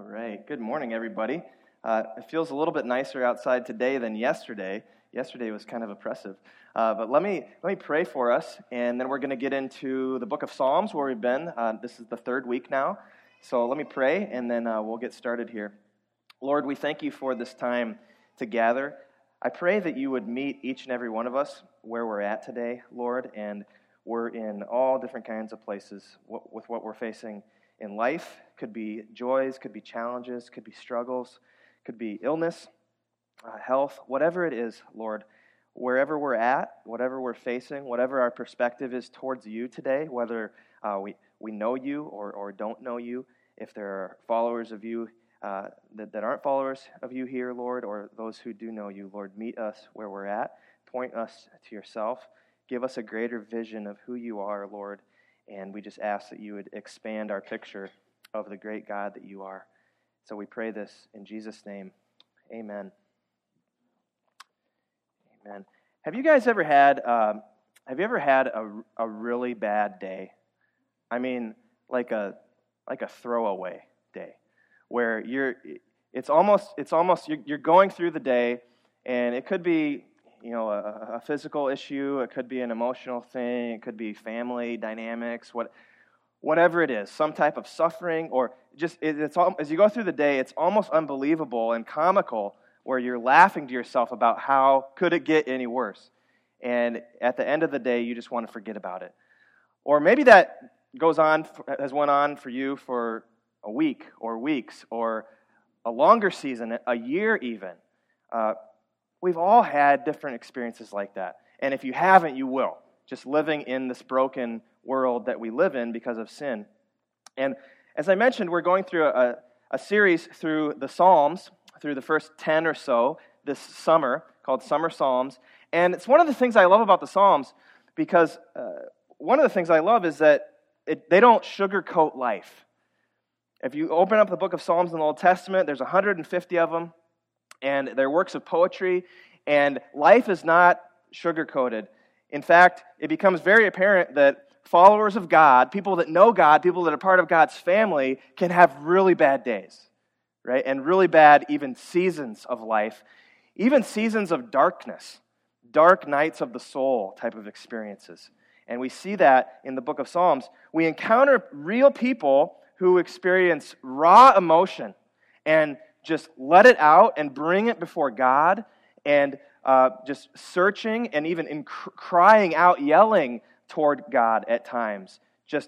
right. Good morning, everybody. It feels a little bit nicer outside today than yesterday. Yesterday was kind of oppressive. But let me pray for us, and then we're going to get into the book of Psalms where we've been. This is the third week now. So let me pray, and then we'll get started here. Lord, we thank you for this time to gather. I pray that you would meet each and every one of us where we're at today, Lord, and we're in all different kinds of places with what we're facing in life. Could be joys, could be challenges, could be struggles, could be illness, health, whatever it is, Lord. Wherever we're at, whatever we're facing, whatever our perspective is towards you today, whether we know you or don't know you, if there are followers of you that aren't followers of you here, Lord, or those who do know you, Lord, meet us where we're at, point us to yourself, give us a greater vision of who you are, Lord, and we just ask that you would expand our picture of the great God that you are. So we pray this in Jesus' name. Amen. Amen. Have you guys ever had a really bad day? I mean, like a throwaway day, where you're going through the day, and it could be a physical issue, it could be an emotional thing, it could be family dynamics, whatever it is, some type of suffering, or just as you go through the day, it's almost unbelievable and comical, where you're laughing to yourself about how could it get any worse, and at the end of the day, you just want to forget about it. Or maybe that has went on for you for a week or weeks or a longer season, a year even. We've all had different experiences like that. And if you haven't, you will. Just living in this broken world that we live in because of sin. And as I mentioned, we're going through a series through the Psalms, through the first 10 or so this summer, called Summer Psalms. And it's one of the things I love about the Psalms, because one of the things I love is that they don't sugarcoat life. If you open up the book of Psalms in the Old Testament, there's 150 of them, and they're works of poetry, and life is not sugar-coated. In fact, it becomes very apparent that followers of God, people that know God, people that are part of God's family, can have really bad days, right? And really bad even seasons of life, even seasons of darkness, dark nights of the soul type of experiences. And we see that in the book of Psalms. We encounter real people who experience raw emotion and just let it out and bring it before God, and just searching and even crying out, yelling toward God at times.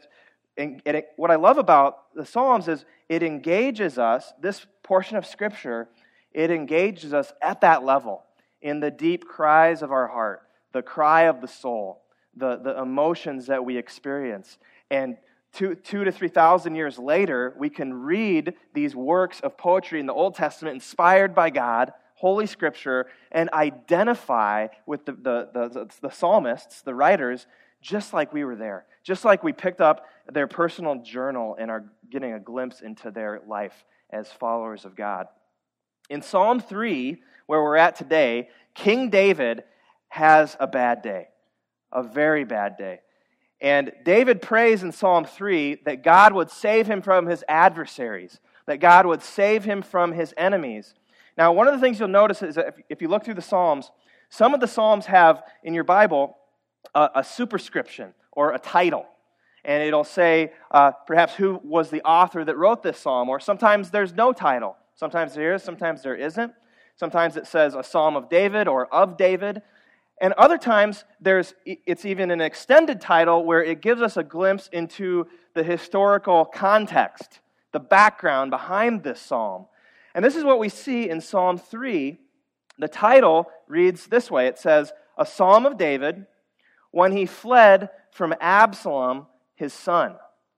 What I love about the Psalms is it engages us, this portion of Scripture, it engages us at that level, in the deep cries of our heart, the cry of the soul, the emotions that we experience. And 2,000 to 3,000 years later, we can read these works of poetry in the Old Testament inspired by God, Holy Scripture, and identify with the psalmists, the writers, just like we were there, just like we picked up their personal journal and are getting a glimpse into their life as followers of God. In Psalm 3, where we're at today, King David has a bad day, a very bad day. And David prays in Psalm 3 that God would save him from his adversaries, that God would save him from his enemies. Now, one of the things you'll notice is that if you look through the Psalms, some of the Psalms have, in your Bible, a superscription or a title. And it'll say, perhaps, who was the author that wrote this psalm, or sometimes there's no title. Sometimes there is, sometimes there isn't. Sometimes it says a psalm of David or of David. And other times, it's even an extended title where it gives us a glimpse into the historical context, the background behind this psalm. And this is what we see in Psalm 3. The title reads this way. It says, "A psalm of David when he fled from Absalom, his son."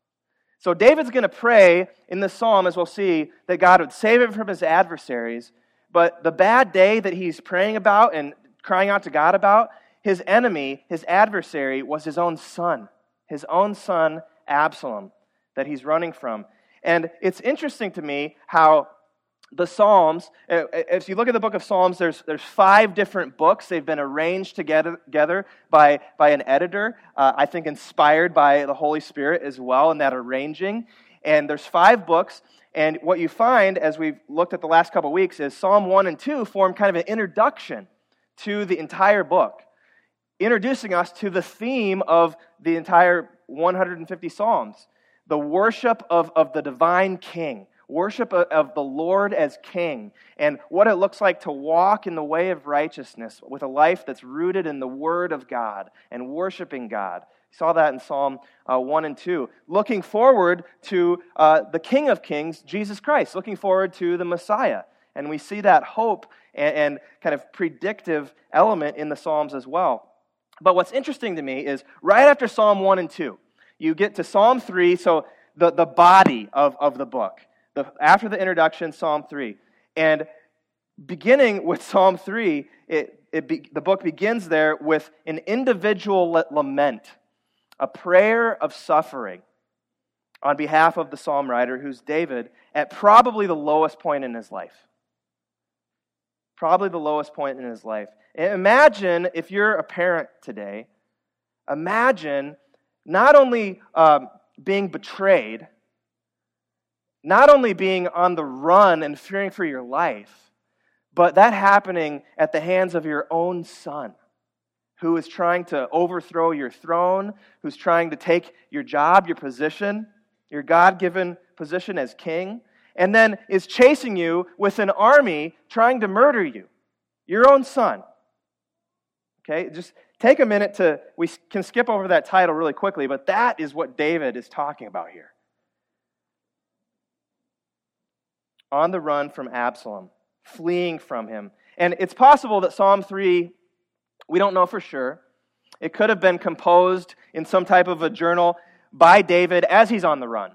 So David's going to pray in this psalm, as we'll see, that God would save him from his adversaries. But the bad day that he's praying about and crying out to God about, his enemy, his adversary, was his own son Absalom, that he's running from. And it's interesting to me how the Psalms, if you look at the book of Psalms, there's 5 different books. They've been arranged together by an editor, I think inspired by the Holy Spirit as well in that arranging. And there's 5 books. And what you find, as we've looked at the last couple of weeks, is Psalm 1 and 2 form kind of an introduction to the entire book, introducing us to the theme of the entire 150 Psalms, the worship of the divine King, worship of the Lord as King, and what it looks like to walk in the way of righteousness with a life that's rooted in the Word of God and worshiping God. You saw that in Psalm 1 and 2. Looking forward to the King of Kings, Jesus Christ, looking forward to the Messiah. And we see that hope and kind of predictive element in the Psalms as well. But what's interesting to me is right after Psalm 1 and 2, you get to Psalm 3, so the body of the book. After the introduction, Psalm 3. And beginning with Psalm 3, the book begins there with an individual lament, a prayer of suffering on behalf of the psalm writer, who's David, at probably the lowest point in his life. Probably the lowest point in his life. And imagine, if you're a parent today, imagine not only being betrayed, not only being on the run and fearing for your life, but that happening at the hands of your own son, who is trying to overthrow your throne, who's trying to take your job, your position, your God-given position as king, and then is chasing you with an army trying to murder you, your own son. Okay, just take a minute we can skip over that title really quickly, but that is what David is talking about here. On the run from Absalom, fleeing from him. And it's possible that Psalm 3, we don't know for sure. It could have been composed in some type of a journal by David as he's on the run.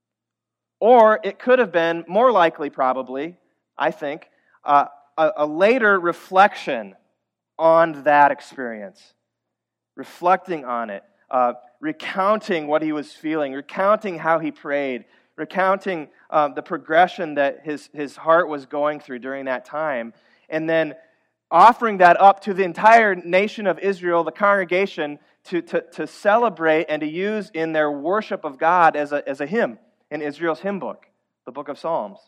Or it could have been, more likely probably, I think, a later reflection on that experience. Reflecting on it, recounting what he was feeling, recounting how he prayed, recounting the progression that his heart was going through during that time, and then offering that up to the entire nation of Israel, the congregation, to celebrate and to use in their worship of God as a hymn in Israel's hymn book, the book of Psalms.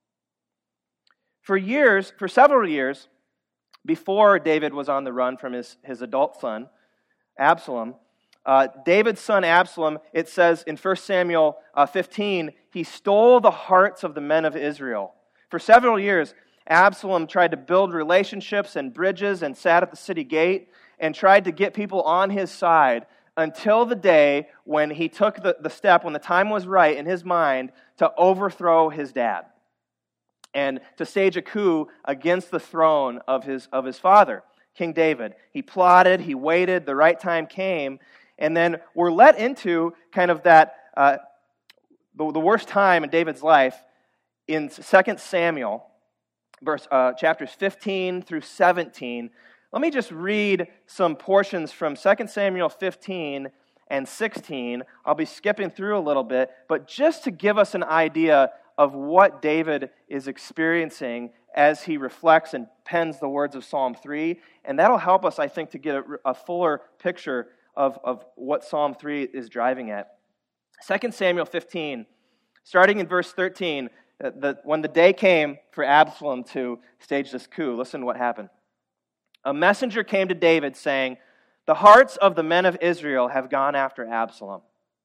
For several years, before David was on the run from his adult son, Absalom, David's son Absalom, it says in 1 Samuel 15, he stole the hearts of the men of Israel. For several years, Absalom tried to build relationships and bridges and sat at the city gate and tried to get people on his side until the day when he took the step, when the time was right in his mind, to overthrow his dad and to stage a coup against the throne of his father, King David. He plotted, he waited, the right time came, and then we're let into kind of that, the worst time in David's life in 2 Samuel, chapters 15 through 17. Let me just read some portions from 2 Samuel 15 and 16. I'll be skipping through a little bit, but just to give us an idea of what David is experiencing as he reflects and pens the words of Psalm 3, and that'll help us, I think, to get a fuller picture of what Psalm 3 is driving at. 2 Samuel 15, starting in verse 13, when the day came for Absalom to stage this coup, listen to what happened. A messenger came to David saying, "The hearts of the men of Israel have gone after Absalom."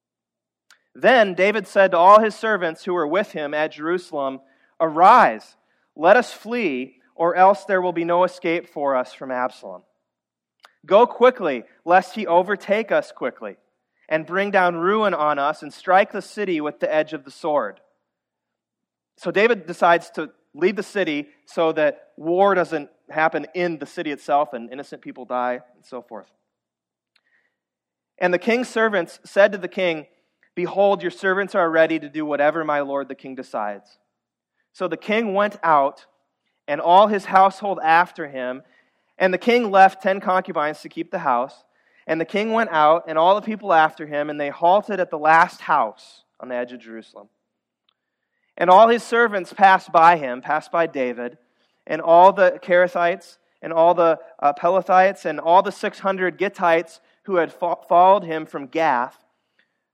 Then David said to all his servants who were with him at Jerusalem, "Arise, let us flee, or else there will be no escape for us from Absalom. Go quickly, lest he overtake us quickly, and bring down ruin on us, and strike the city with the edge of the sword." So David decides to leave the city so that war doesn't happen in the city itself and innocent people die and so forth. And the king's servants said to the king, "Behold, your servants are ready to do whatever my lord the king decides." So the king went out, and all his household after him, and the king left 10 concubines to keep the house. And the king went out, and all the people after him, and they halted at the last house on the edge of Jerusalem. And all his servants passed by him, passed by David, and all the Kerethites, and all the Pelethites, and all the 600 Gittites who had followed him from Gath,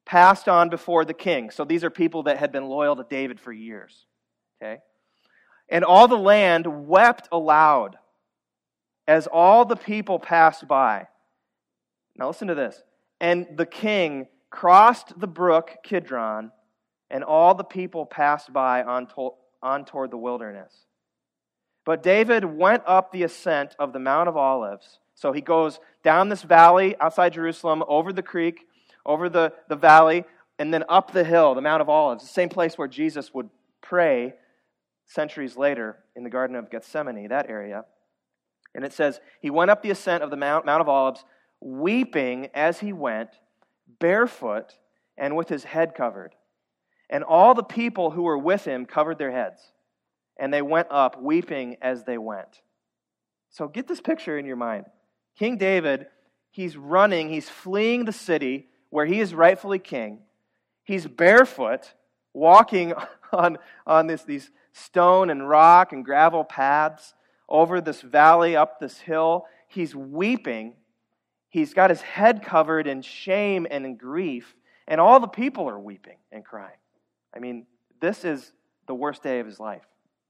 passed on before the king. So these are people that had been loyal to David for years. Okay? And all the land wept aloud as all the people passed by. Now listen to this. And the king crossed the brook Kidron, and all the people passed by on toward the wilderness. But David went up the ascent of the Mount of Olives. So he goes down this valley outside Jerusalem, over the creek, over the valley, and then up the hill, the Mount of Olives, the same place where Jesus would pray centuries later in the Garden of Gethsemane, that area. And it says, he went up the ascent of the Mount of Olives, weeping as he went, barefoot and with his head covered. And all the people who were with him covered their heads. And they went up, weeping as they went. So get this picture in your mind. King David, he's running, he's fleeing the city where he is rightfully king. He's barefoot, walking on these stone and rock and gravel paths over this valley, up this hill. He's weeping. He's got his head covered in shame and in grief. And all the people are weeping and crying. I mean, this is the worst day of his life.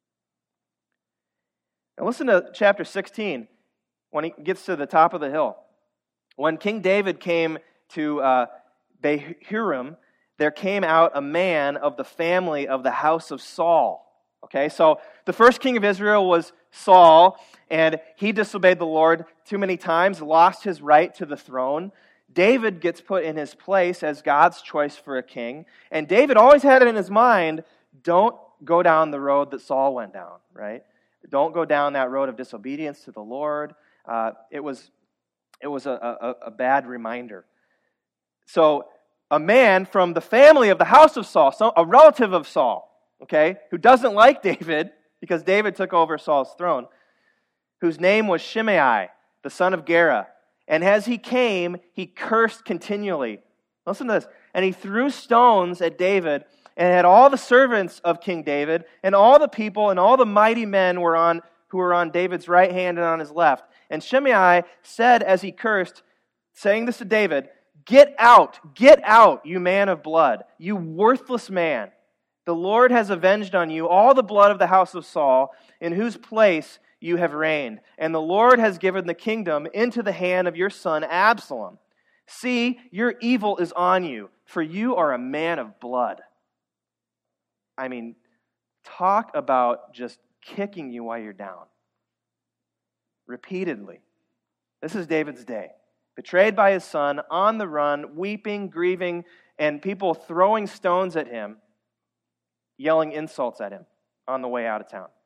Now listen to chapter 16 when he gets to the top of the hill. When King David came to Bahurim, there came out a man of the family of the house of Saul. Okay, so the first king of Israel was Saul, and he disobeyed the Lord too many times, lost his right to the throne. David gets put in his place as God's choice for a king, and David always had it in his mind, don't go down the road that Saul went down, right? Don't go down that road of disobedience to the Lord. It was a bad reminder. So a man from the family of the house of Saul, a relative of Saul, okay, who doesn't like David because David took over Saul's throne, whose name was Shimei, the son of Gera. And as he came, he cursed continually. Listen to this. And he threw stones at David, and had all the servants of King David, and all the people, and all the mighty men who were on David's right hand and on his left. And Shimei said as he cursed, saying this to David, get out, you man of blood, you worthless man. The Lord has avenged on you all the blood of the house of Saul, in whose place you have reigned. And the Lord has given the kingdom into the hand of your son Absalom. See, your evil is on you, for you are a man of blood. I mean, talk about just kicking you while you're down. Repeatedly. This is David's day. Betrayed by his son, on the run, weeping, grieving, and people throwing stones at him, yelling insults at him on the way out of town.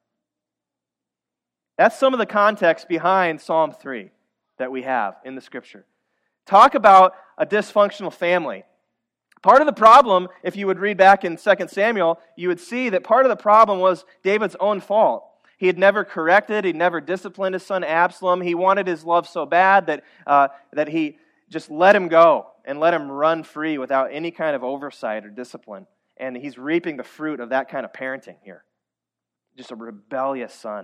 That's some of the context behind Psalm 3 that we have in the Scripture. Talk about a dysfunctional family. Part of the problem, if you would read back in 2 Samuel, you would see that part of the problem was David's own fault. He had never corrected, he'd never disciplined his son Absalom. He wanted his love so bad that he just let him go and let him run free without any kind of oversight or discipline. And he's reaping the fruit of that kind of parenting here. Just a rebellious son.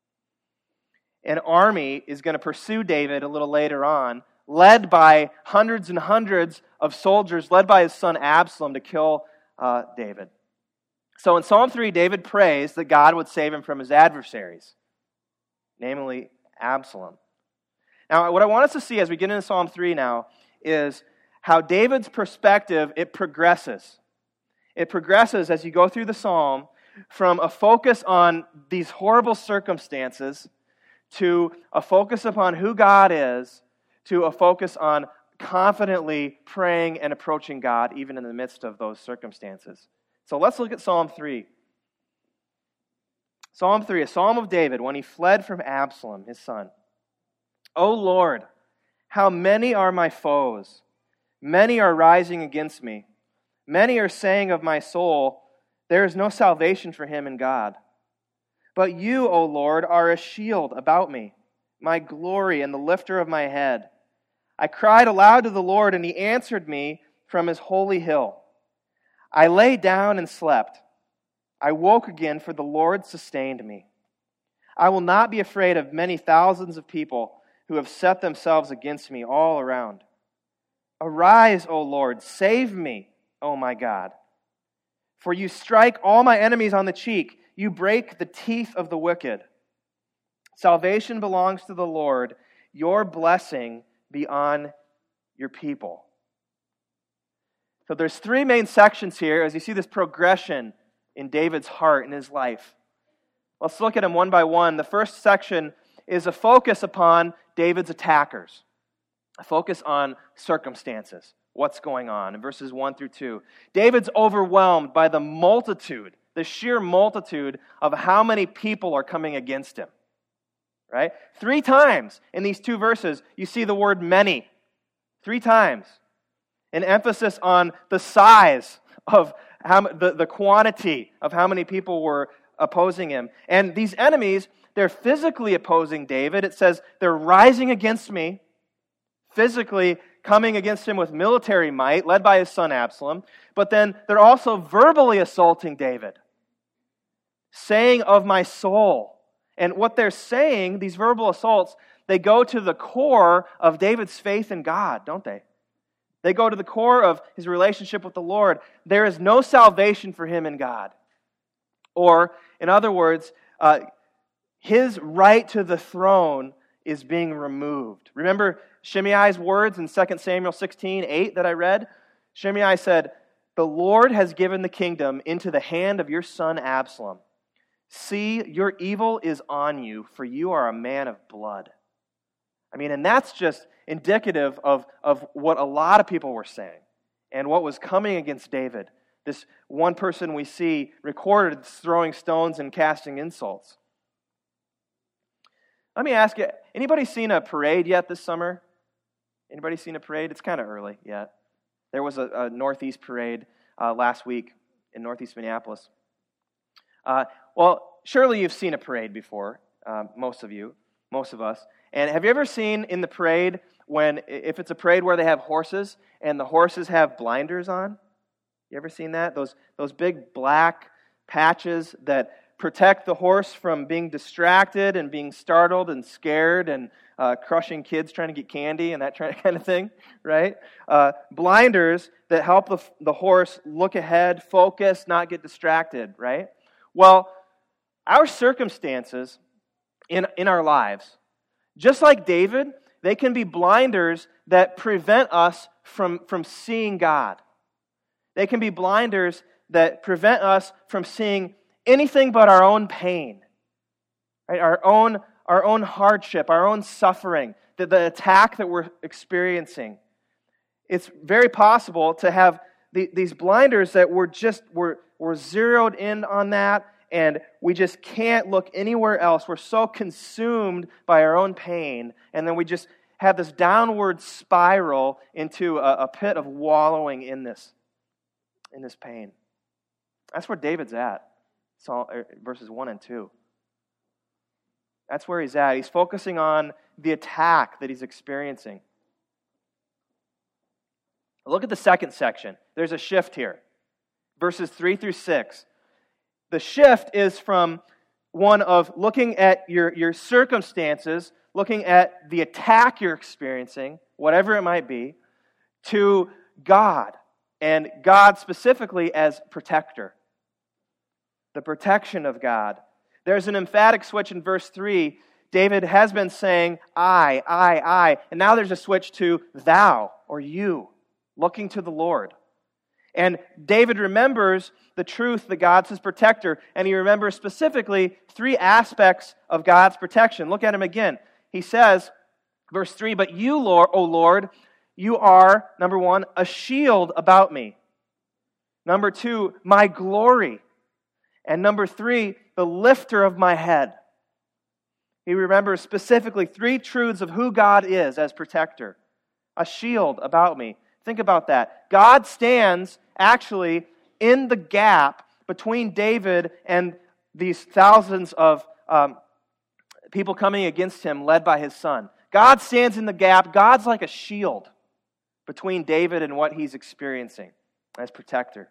An army is going to pursue David a little later on, led by hundreds and hundreds of soldiers, led by his son Absalom to kill David. So in Psalm 3, David prays that God would save him from his adversaries, namely Absalom. Now, what I want us to see as we get into Psalm 3 now is how David's perspective, it progresses. It progresses as you go through the psalm from a focus on these horrible circumstances to a focus upon who God is, to a focus on confidently praying and approaching God even in the midst of those circumstances. So let's look at Psalm 3. Psalm 3, a psalm of David when he fled from Absalom, his son. O Lord, how many are my foes? Many are rising against me. Many are saying of my soul, there is no salvation for him in God. But you, O Lord, are a shield about me, my glory and the lifter of my head. I cried aloud to the Lord, and he answered me from his holy hill. I lay down and slept. I woke again, for the Lord sustained me. I will not be afraid of many thousands of people who have set themselves against me all around. Arise, O Lord, save me, O my God. For you strike all my enemies on the cheek. You break the teeth of the wicked. Salvation belongs to the Lord. Your blessing be on your people. So there's three main sections here as you see this progression in David's heart and his life. Let's look at them one by one. The first section is a focus upon David's attackers. A focus on circumstances. What's going on in verses 1 through 2. David's overwhelmed by the multitude, the sheer multitude of how many people are coming against him. Right? 3 times in these 2 verses, you see the word many. 3 times. An emphasis on the size of the quantity of how many people were opposing him. And these enemies, they're physically opposing David. It says they're rising against me, physically coming against him with military might, led by his son Absalom. But then they're also verbally assaulting David, saying of my soul. And what they're saying, these verbal assaults, they go to the core of David's faith in God, don't they? They go to the core of his relationship with the Lord. There is no salvation for him in God. Or, in other words, his right to the throne is being removed. Remember Shimei's words in 2 Samuel 16:8 that I read? Shimei said, "The Lord has given the kingdom into the hand of your son Absalom. See, your evil is on you, for you are a man of blood." I mean, and that's just indicative of what a lot of people were saying and what was coming against David. This one person we see recorded throwing stones and casting insults. Let me ask you, anybody seen a parade yet this summer? Anybody seen a parade? It's kind of early yet. There was a Northeast parade last week in Northeast Minneapolis. Well, surely you've seen a parade before, most of us. And have you ever seen in the parade if it's a parade where they have horses and the horses have blinders on? You ever seen that? Those big black patches that protect the horse from being distracted and being startled and scared and crushing kids trying to get candy and that kind of thing, right? Blinders that help the horse look ahead, focus, not get distracted, right? Well, our circumstances in our lives, just like David, they can be blinders that prevent us from seeing God. They can be blinders that prevent us from seeing anything but our own pain, right? Our own hardship, our own suffering, the attack that we're experiencing. It's very possible to have these blinders that we're zeroed in on that, and we just can't look anywhere else. We're so consumed by our own pain, and then we just have this downward spiral into a pit of wallowing in this pain. That's where David's at. Verses 1 and 2. That's where he's at. He's focusing on the attack that he's experiencing. Look at the second section. There's a shift here. Verses 3 through 6. The shift is from one of looking at your circumstances, looking at the attack you're experiencing, whatever it might be, to God, and God specifically as protector. The protection of God. There's an emphatic switch in verse 3. David has been saying, I, and now there's a switch to thou, or you, looking to the Lord. And David remembers the truth that God's his protector, and he remembers specifically 3 aspects of God's protection. Look at him again. He says, verse 3, "But you, Lord, O Lord, you are, number 1, a shield about me. Number 2, my glory. And number 3, the lifter of my head." He remembers specifically 3 truths of who God is as protector. A shield about me. Think about that. God stands actually in the gap between David and these thousands of people coming against him led by his son. God stands in the gap. God's like a shield between David and what he's experiencing as protector.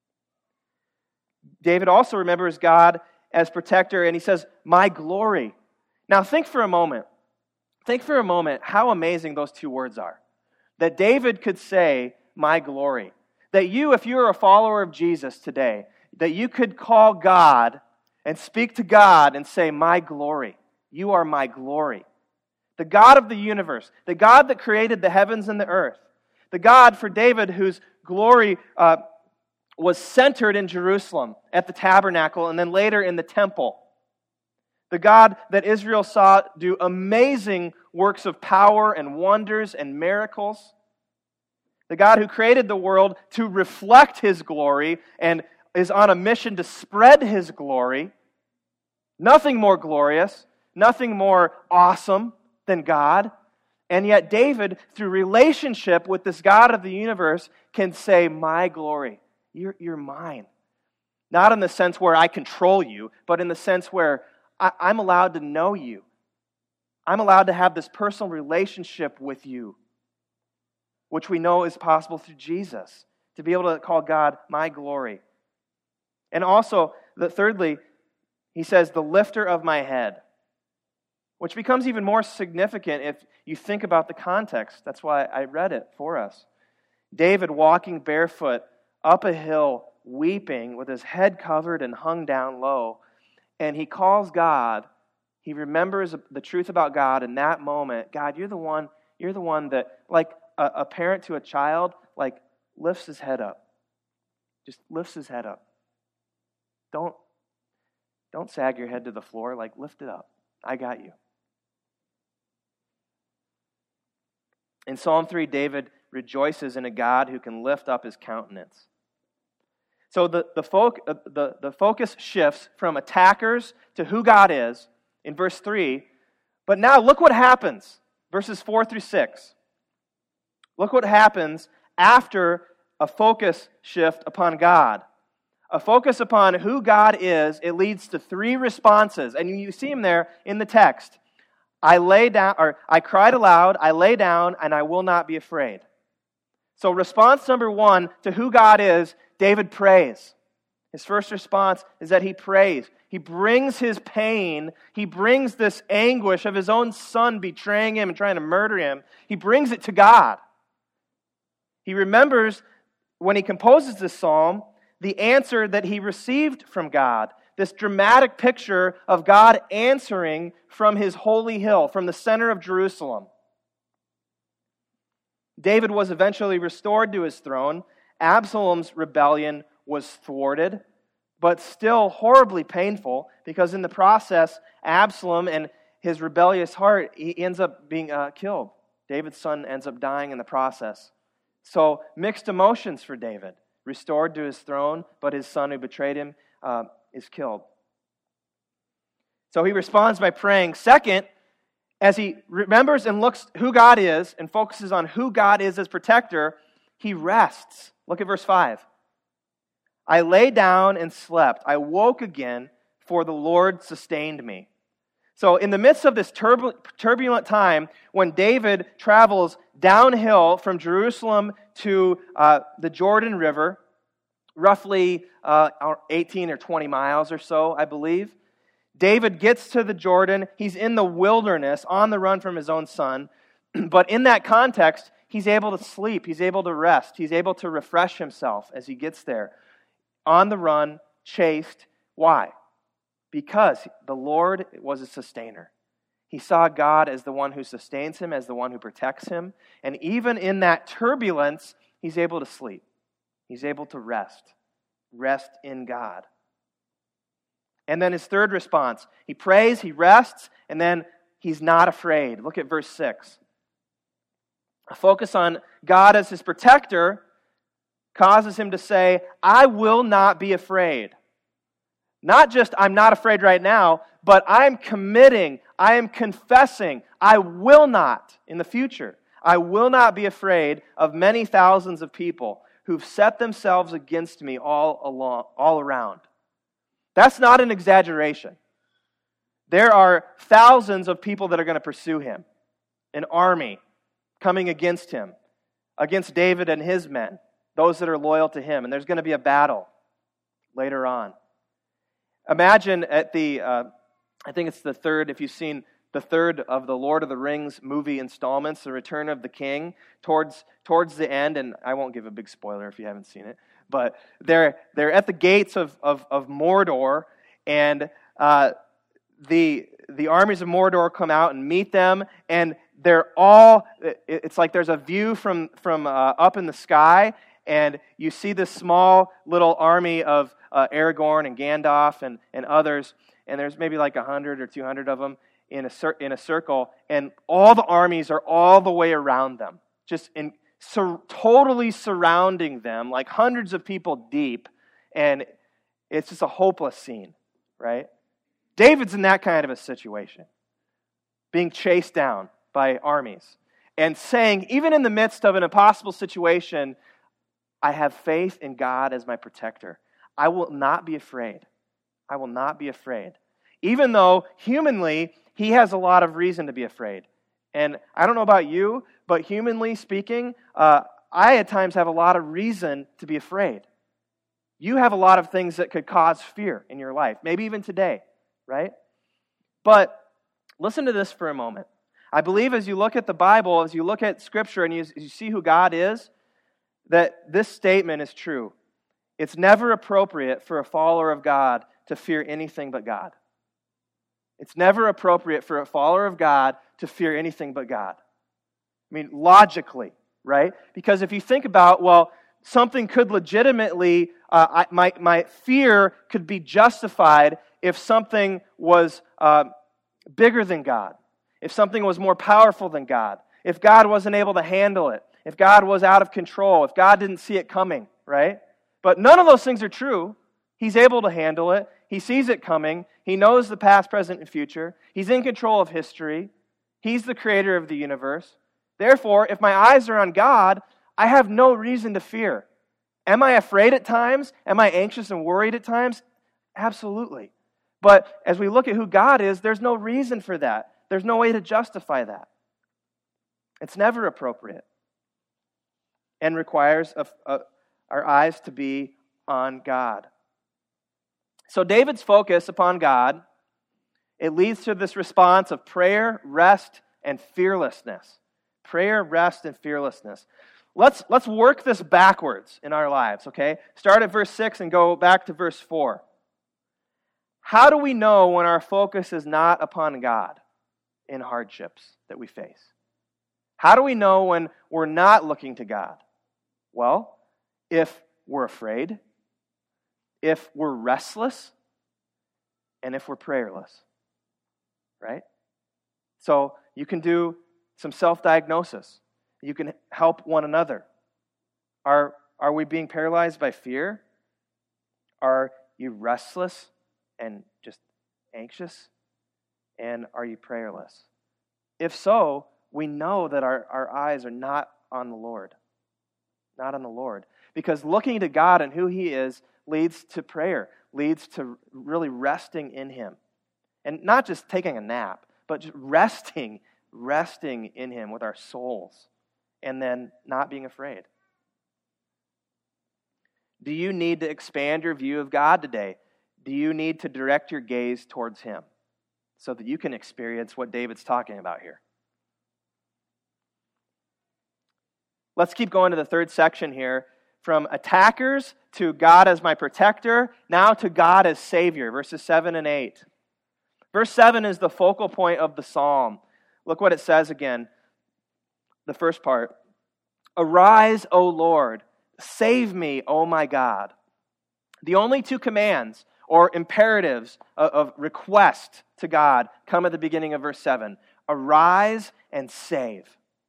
David also remembers God as protector, and he says, my glory. Now think for a moment how amazing those 2 words are. That David could say, my glory. That you, if you're a follower of Jesus today, that you could call God and speak to God and say, my glory. You are my glory. The God of the universe, the God that created the heavens and the earth, the God for David whose glory was centered in Jerusalem at the tabernacle and then later in the temple. The God that Israel saw do amazing works of power and wonders and miracles. The God who created the world to reflect His glory and is on a mission to spread His glory. Nothing more glorious, nothing more awesome than God. And yet David, through relationship with this God of the universe, can say, my glory, you're mine. Not in the sense where I control you, but in the sense where I'm allowed to know you. I'm allowed to have this personal relationship with you, which we know is possible through Jesus, to be able to call God my glory. And also, thirdly, he says, the lifter of my head, which becomes even more significant if you think about the context. That's why I read it for us. David walking barefoot up a hill, weeping, with his head covered and hung down low. And he calls God. He remembers the truth about God in that moment. God, you're the one that, like a parent to a child, like lifts his head up. Just lifts his head up. Don't sag your head to the floor. Like, lift it up. I got you. In Psalm 3, David rejoices in a God who can lift up his countenance. So the focus shifts from attackers to who God is in verse 3. But now look what happens, verses 4 through 6. Look what happens after a focus shift upon God. A focus upon who God is, it leads to three responses. And you see them there in the text. I cried aloud, I lay down, and I will not be afraid. So response number one to who God is, David prays. His first response is that he prays. He brings his pain, he brings this anguish of his own son betraying him and trying to murder him. He brings it to God. He remembers when he composes this psalm, the answer that he received from God. This dramatic picture of God answering from His holy hill, from the center of Jerusalem. David was eventually restored to his throne. Absalom's rebellion was thwarted, but still horribly painful, because in the process, Absalom and his rebellious heart, he ends up being killed. David's son ends up dying in the process. So, mixed emotions for David. Restored to his throne, but his son who betrayed him is killed. So he responds by praying. Second, as he remembers and looks who God is and focuses on who God is as protector, he rests. Look at verse 5. I lay down and slept. I woke again, for the Lord sustained me. So in the midst of this turbulent time, when David travels downhill from Jerusalem to the Jordan River, roughly 18 or 20 miles or so, I believe, David gets to the Jordan. He's in the wilderness, on the run from his own son. But in that context, he's able to sleep. He's able to rest. He's able to refresh himself as he gets there. On the run, chased. Why? Because the Lord was a sustainer. He saw God as the one who sustains him, as the one who protects him. And even in that turbulence, he's able to sleep. He's able to rest. Rest in God. And then his third response. He prays, he rests, and then he's not afraid. Look at verse 6. A focus on God as his protector causes him to say, I will not be afraid. Not just, I'm not afraid right now, but I'm committing, I am confessing, I will not in the future. I will not be afraid of many thousands of people who've set themselves against me all around. That's not an exaggeration. There are thousands of people that are going to pursue him. An army coming against him, against David and his men, those that are loyal to him. And there's going to be a battle later on. Imagine at the, I think it's the third, if you've seen the third of the Lord of the Rings movie installments, The Return of the King, towards the end, and I won't give a big spoiler if you haven't seen it, but they're at the gates of Mordor, and the armies of Mordor come out and meet them, and it's like there's a view from up in the sky, and you see this small little army of Aragorn and Gandalf and others, and there's maybe like 100 or 200 of them in a circle, and all the armies are all the way around them, just totally surrounding them, like hundreds of people deep, and it's just a hopeless scene, right? David's in that kind of a situation, being chased down by armies, and saying, even in the midst of an impossible situation, I have faith in God as my protector. I will not be afraid. I will not be afraid. Even though, humanly, he has a lot of reason to be afraid. And I don't know about you, but humanly speaking, I at times have a lot of reason to be afraid. You have a lot of things that could cause fear in your life, maybe even today, right? But listen to this for a moment. I believe as you look at the Bible, as you look at Scripture, and you see who God is, that this statement is true. It's never appropriate for a follower of God to fear anything but God. It's never appropriate for a follower of God to fear anything but God. I mean, logically, right? Because if you think about, well, something could legitimately, my fear could be justified if something was bigger than God, if something was more powerful than God, if God wasn't able to handle it, if God was out of control, if God didn't see it coming, right? But none of those things are true. He's able to handle it. He sees it coming. He knows the past, present, and future. He's in control of history. He's the creator of the universe. Therefore, if my eyes are on God, I have no reason to fear. Am I afraid at times? Am I anxious and worried at times? Absolutely. But as we look at who God is, there's no reason for that. There's no way to justify that. It's never appropriate and requires our eyes to be on God. So David's focus upon God, it leads to this response of prayer, rest, and fearlessness. Prayer, rest, and fearlessness. Let's work this backwards in our lives, okay? Start at verse 6 and go back to verse 4. How do we know when our focus is not upon God in hardships that we face? How do we know when we're not looking to God? Well, if we're afraid, if we're restless, and if we're prayerless, right? So you can do some self-diagnosis. You can help one another. Are we being paralyzed by fear? Are you restless and just anxious? And are you prayerless? If so, we know that our eyes are not on the Lord. Not on the Lord. Because looking to God and who He is leads to prayer, leads to really resting in Him. And not just taking a nap, but just resting in Him with our souls, and then not being afraid. Do you need to expand your view of God today? Do you need to direct your gaze towards Him so that you can experience what David's talking about here? Let's keep going to the third section here. From attackers to God as my protector, now to God as Savior, verses 7 and 8. Verse 7 is the focal point of the psalm. Look what it says again, the first part. Arise, O Lord, save me, O my God. The only two commands or imperatives of request to God come at the beginning of verse 7. Arise and save.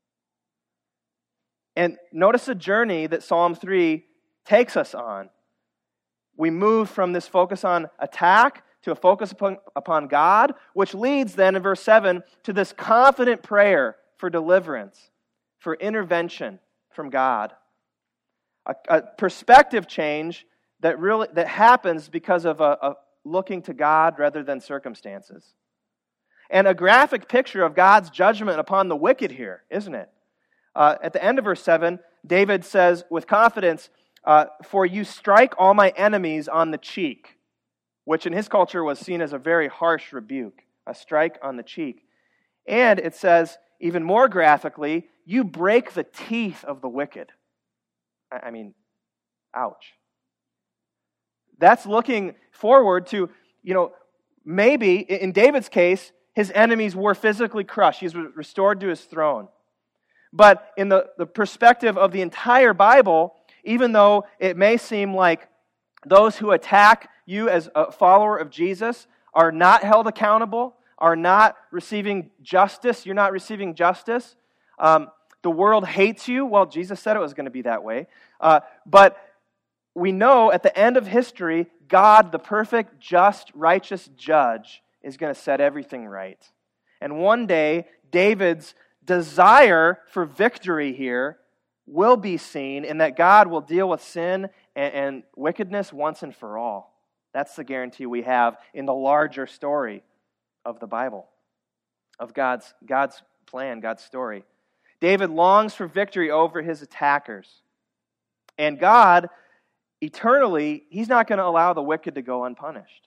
And notice the journey that Psalm 3 takes us on. We move from this focus on attack to a focus upon God, which leads then in verse 7 to this confident prayer for deliverance, for intervention from God. A perspective change that happens because of a looking to God rather than circumstances. And a graphic picture of God's judgment upon the wicked here, isn't it? At the end of verse 7, David says with confidence, for you strike all my enemies on the cheek, which in his culture was seen as a very harsh rebuke, a strike on the cheek. And it says, even more graphically, you break the teeth of the wicked. I mean, ouch. That's looking forward to, maybe, in David's case, his enemies were physically crushed. He's restored to his throne. But in the perspective of the entire Bible, even though it may seem like those who attack you as a follower of Jesus are not held accountable, are not receiving justice, you're not receiving justice, the world hates you. Well, Jesus said it was going to be that way. But we know at the end of history, God, the perfect, just, righteous judge, is going to set everything right. And one day, David's desire for victory here will be seen in that God will deal with sin and wickedness once and for all. That's the guarantee we have in the larger story of the Bible, of God's plan, God's story. David longs for victory over his attackers. And God, eternally, He's not going to allow the wicked to go unpunished.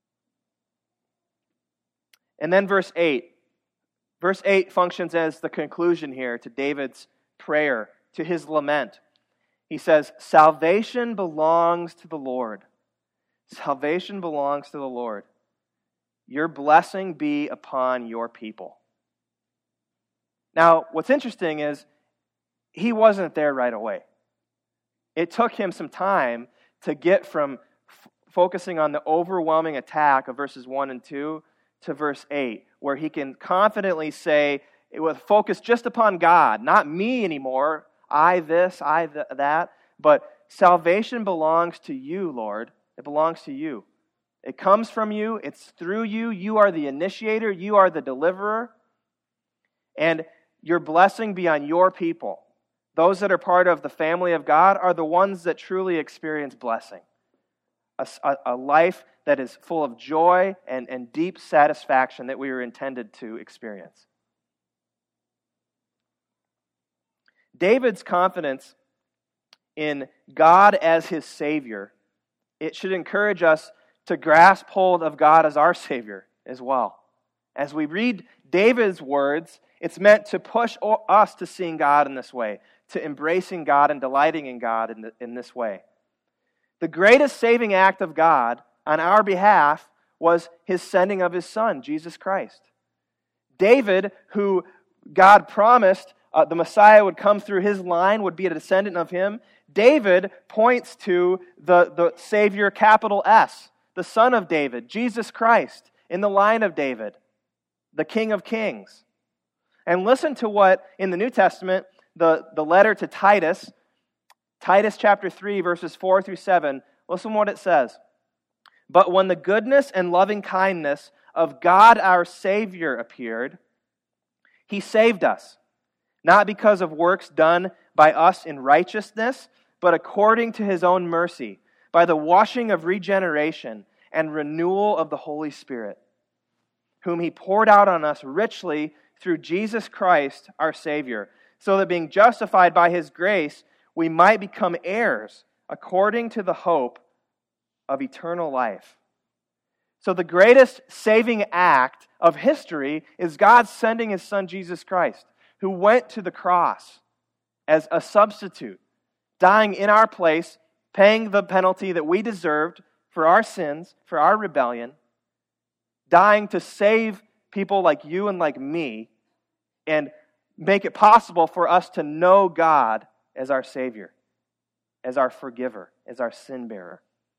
And then verse 8. Verse 8 functions as the conclusion here to David's prayer, to his lament. He says, salvation belongs to the Lord. Salvation belongs to the Lord. Your blessing be upon your people. Now, what's interesting is he wasn't there right away. It took him some time to get from focusing on the overwhelming attack of verses 1 and 2 to verse 8, where he can confidently say, it was focused just upon God, not me anymore, I this, I that, but salvation belongs to you, Lord. It belongs to you. It comes from you, it's through you, you are the initiator, you are the deliverer, and your blessing be on your people. Those that are part of the family of God are the ones that truly experience blessing. A life that is full of joy and deep satisfaction that we were intended to experience. David's confidence in God as his Savior, it should encourage us to grasp hold of God as our Savior as well. As we read David's words, it's meant to push us to seeing God in this way, to embracing God and delighting in God in this way. The greatest saving act of God on our behalf was His sending of His Son, Jesus Christ. David, who God promised the Messiah would come through his line, would be a descendant of him. David points to the Savior, capital S, the Son of David, Jesus Christ, in the line of David, the King of Kings. And listen to what, in the New Testament, the letter to Titus chapter 3, verses 4 through 7, listen what it says. But when the goodness and loving kindness of God our Savior appeared, He saved us, not because of works done by us in righteousness, but according to His own mercy, by the washing of regeneration and renewal of the Holy Spirit, whom He poured out on us richly through Jesus Christ our Savior, so that being justified by His grace, we might become heirs according to the hope of eternal life. So the greatest saving act of history is God sending His Son Jesus Christ, who went to the cross as a substitute, dying in our place, paying the penalty that we deserved for our sins, for our rebellion, dying to save people like you and like me, and make it possible for us to know God as our Savior, as our forgiver, as our sin bearer.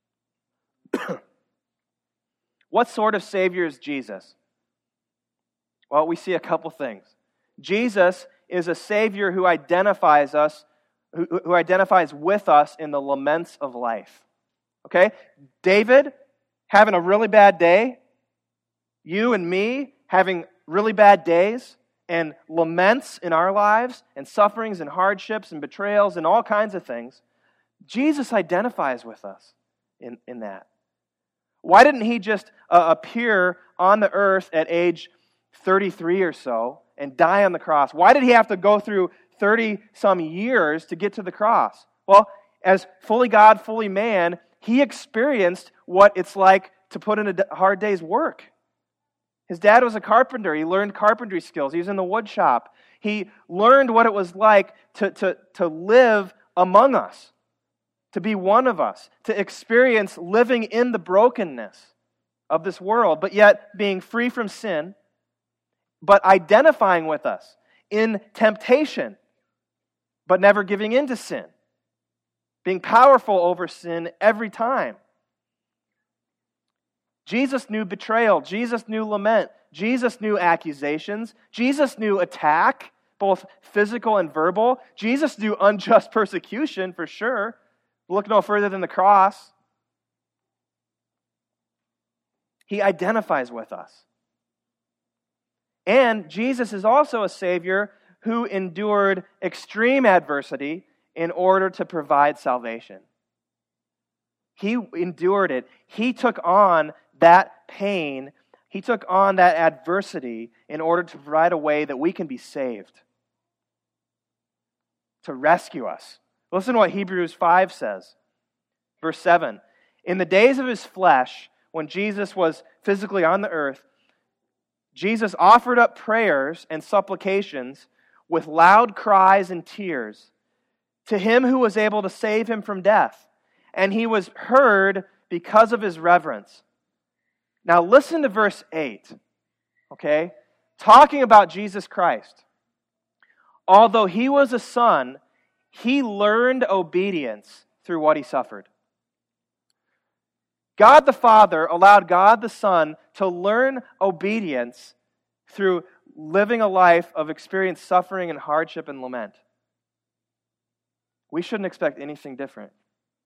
What sort of Savior is Jesus? Well, we see a couple things. Jesus is a Savior who identifies us, who identifies with us in the laments of life. Okay? David having a really bad day, you and me having really bad days, and laments in our lives, and sufferings and hardships and betrayals and all kinds of things. Jesus identifies with us in that. Why didn't He just appear on the earth at age 33 or so and die on the cross? Why did He have to go through 30-some years to get to the cross? Well, as fully God, fully man, He experienced what it's like to put in a hard day's work. His dad was a carpenter. He learned carpentry skills. He was in the wood shop. He learned what it was like to live among us, to be one of us, to experience living in the brokenness of this world, but yet being free from sin, but identifying with us in temptation, but never giving in to sin, being powerful over sin every time. Jesus knew betrayal. Jesus knew lament. Jesus knew accusations. Jesus knew attack, both physical and verbal. Jesus knew unjust persecution, for sure. Look no further than the cross. He identifies with us. And Jesus is also a Savior who endured extreme adversity in order to provide salvation. He endured it. He took on that pain. He took on that adversity in order to provide a way that we can be saved, to rescue us. Listen to what Hebrews 5 says. Verse 7. In the days of his flesh, when Jesus was physically on the earth, Jesus offered up prayers and supplications with loud cries and tears to him who was able to save him from death. And he was heard because of his reverence. Now listen to verse 8, okay? Talking about Jesus Christ. Although he was a son, he learned obedience through what he suffered. God the Father allowed God the Son to learn obedience through living a life of experienced suffering and hardship and lament. We shouldn't expect anything different.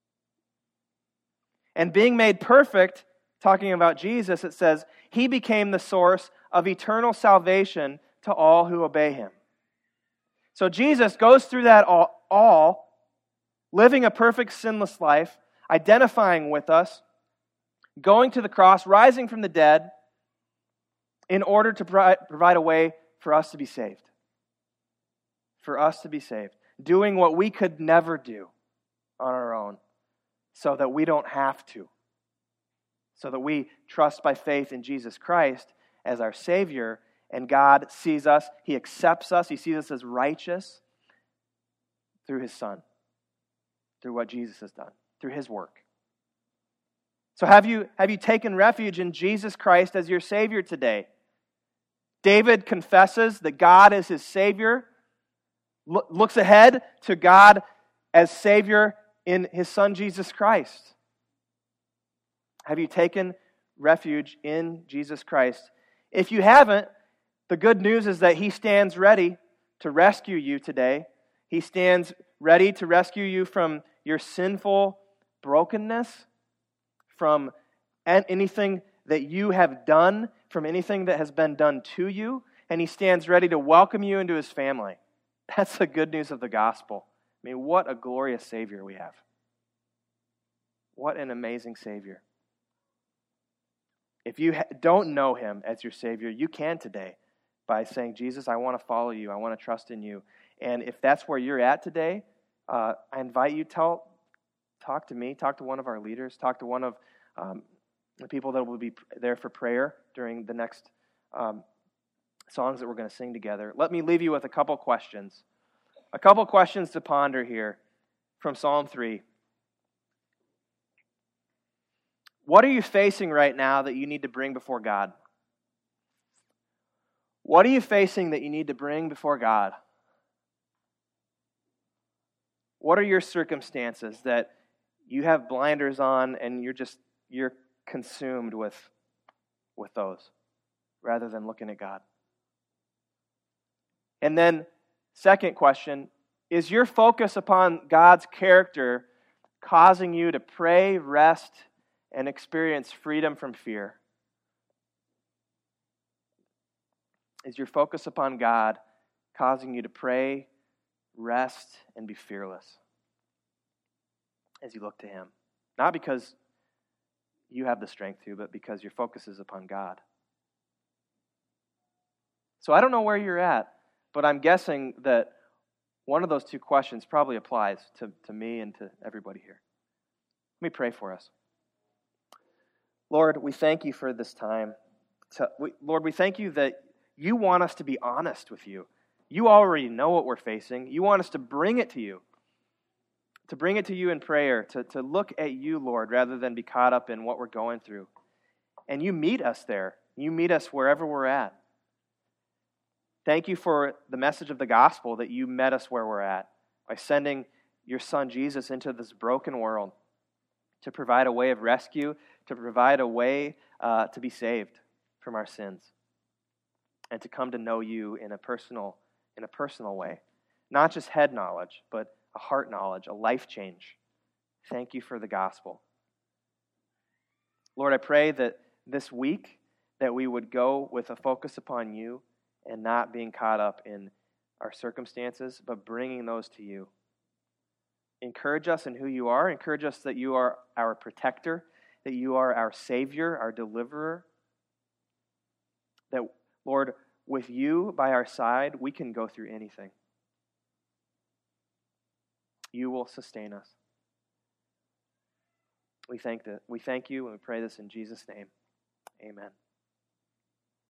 And being made perfect, talking about Jesus, it says, he became the source of eternal salvation to all who obey him. So Jesus goes through that all, living a perfect sinless life, identifying with us, going to the cross, rising from the dead, in order to provide a way for us to be saved. For us to be saved. Doing what we could never do on our own, so that we don't have to. So that we trust by faith in Jesus Christ as our Savior, and God sees us, He accepts us, He sees us as righteous through His Son, through what Jesus has done, through His work. So have you taken refuge in Jesus Christ as your Savior today? David confesses that God is his Savior, looks ahead to God as Savior in His Son Jesus Christ. Have you taken refuge in Jesus Christ? If you haven't, the good news is that He stands ready to rescue you today. He stands ready to rescue you from your sinful brokenness, from anything that you have done, from anything that has been done to you, and He stands ready to welcome you into His family. That's the good news of the gospel. I mean, what a glorious Savior we have. What an amazing Savior. If you don't know Him as your Savior, you can today by saying, Jesus, I want to follow you. I want to trust in you. And if that's where you're at today, I invite you, talk to me, talk to one of our leaders, talk to one of the people that will be there for prayer during the next songs that we're going to sing together. Let me leave you with a couple questions. A couple questions to ponder here from Psalm 3. What are you facing right now that you need to bring before God? What are you facing that you need to bring before God? What are your circumstances that you have blinders on and you're consumed with those rather than looking at God? And then, second question, is your focus upon God's character causing you to pray, rest, and experience freedom from fear? Is your focus upon God causing you to pray, rest, and be fearless as you look to Him? Not because you have the strength to, but because your focus is upon God. So I don't know where you're at, but I'm guessing that one of those two questions probably applies to me and to everybody here. Let me pray for us. Lord, we thank You for this time. Lord, we thank you that you want us to be honest with you. You already know what we're facing. You want us to bring it to you. To bring it to you in prayer, to look at you, Lord, rather than be caught up in what we're going through. And you meet us there. You meet us wherever we're at. Thank you for the message of the gospel that you met us where we're at by sending your son Jesus into this broken world to provide a way of rescue, to provide a way to be saved from our sins, and to come to know you in a personal way. Not just head knowledge, but a heart knowledge, a life change. Thank you for the gospel. Lord, I pray that this week that we would go with a focus upon you and not being caught up in our circumstances, but bringing those to you. Encourage us in who you are. Encourage us that you are our protector, that you are our Savior, our deliverer. That, Lord, with you by our side, we can go through anything. You will sustain us. We thank you and we pray this in Jesus' name. Amen.